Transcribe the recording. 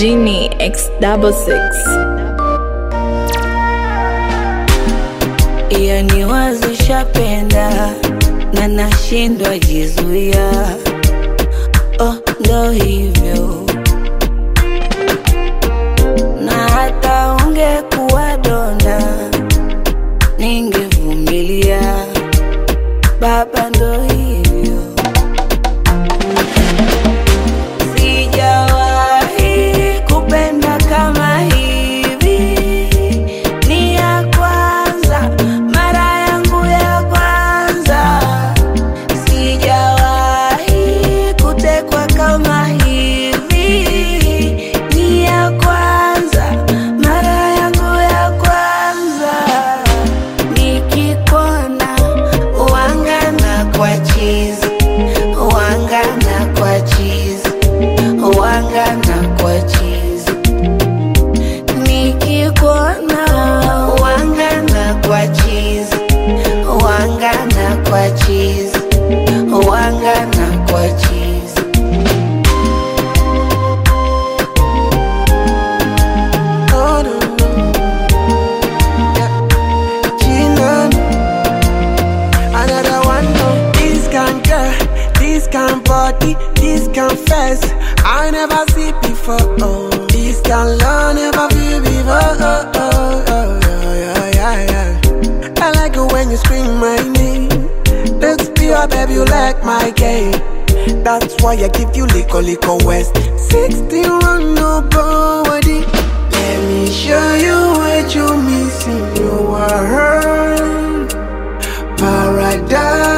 Genie X66. Yani wazishapenda na nashindwa jizuia. Oh, ndo hivyo. Na hata ungekuwa donda ningevumilia. Baba, ndo hivyo. Sijawahi kupenda kama hivi. Ni ya kwanza, mara yangu ya kwanza. Sijawahi kutekwa kama hivi. Ni ya kwanza, mara yangu ya kwanza. Nikikuona wangana kwa cheese, wangana kwa cheese, wangana kwa cheese. Nikikuona wangana kwa cheese, wangana kwa cheese, wangana kwa cheese. Oh, no, no. Yeah. Gina, another one, no. This kind girl, this kind body, this kind face I never see before. Oh, this kind love never feel before. Oh, oh, oh, yeah, yeah, yeah. I like it when you scream my name. Let's be a baby, you like my game. That's why I give you lico west. 16 run nobody. Let me show you what you missing. You are her paradise.